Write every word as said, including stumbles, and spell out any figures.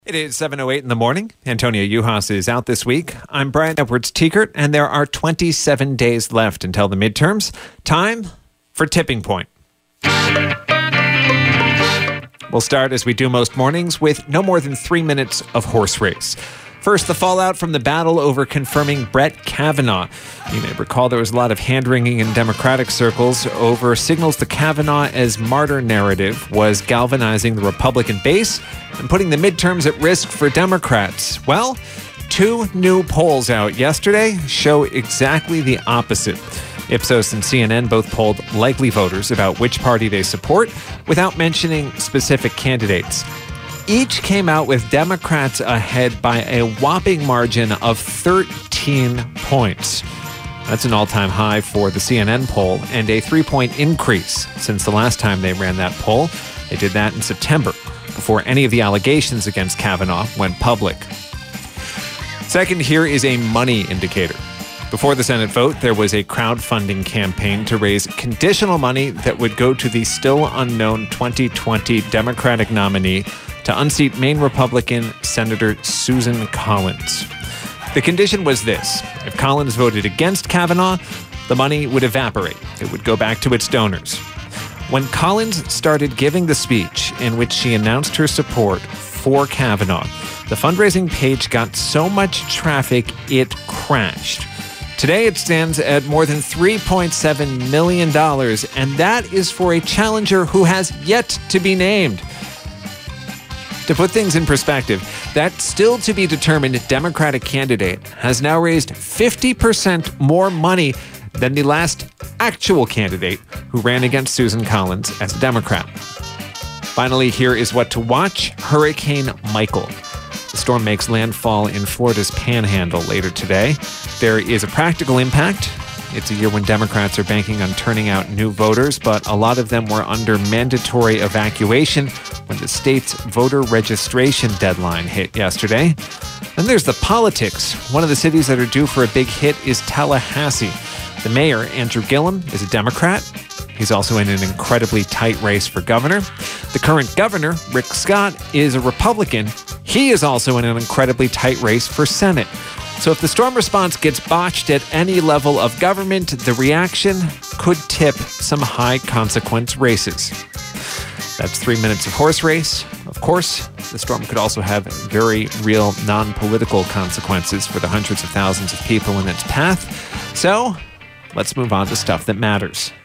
It is seven oh eight in the morning. Antonia Juhas is out this week. I'm Brian Edwards-Teekert, and there are twenty-seven days left until the midterms. Time for Tipping Point. We'll start, as we do most mornings, with no more than three minutes of horse race. First, the fallout from the battle over confirming Brett Kavanaugh. You may recall there was a lot of hand-wringing in Democratic circles over signals the Kavanaugh as martyr narrative was galvanizing the Republican base and putting the midterms at risk for Democrats. Well, two new polls out yesterday show exactly the opposite. Ipsos and C N N both polled likely voters about which party they support without mentioning specific candidates. Each came out with Democrats ahead by a whopping margin of thirteen points. That's an all-time high for the C N N poll and a three-point increase since the last time they ran that poll. They did that in September, before any of the allegations against Kavanaugh went public. Second, here is a money indicator. Before the Senate vote, there was a crowdfunding campaign to raise conditional money that would go to the still unknown twenty twenty Democratic nominee to unseat Maine Republican Senator Susan Collins. The condition was this: if Collins voted against Kavanaugh, the money would evaporate. It would go back to its donors. When Collins started giving the speech in which she announced her support for Kavanaugh, the fundraising page got so much traffic it crashed. Today it stands at more than three point seven million dollars, and that is for a challenger who has yet to be named. To put things in perspective, that still-to-be-determined Democratic candidate has now raised fifty percent more money than the last actual candidate who ran against Susan Collins as a Democrat. Finally, here is what to watch: Hurricane Michael. The storm makes landfall in Florida's Panhandle later today. There is a practical impact. It's a year when Democrats are banking on turning out new voters, but a lot of them were under mandatory evacuation when the state's voter registration deadline hit yesterday. Then there's the politics. One of the cities that are due for a big hit is Tallahassee. The mayor, Andrew Gillum, is a Democrat. He's also in an incredibly tight race for governor. The current governor, Rick Scott, is a Republican. He is also in an incredibly tight race for Senate. So if the storm response gets botched at any level of government, the reaction could tip some high-consequence races. That's three minutes of horse race. Of course, the storm could also have very real non-political consequences for the hundreds of thousands of people in its path. So let's move on to stuff that matters.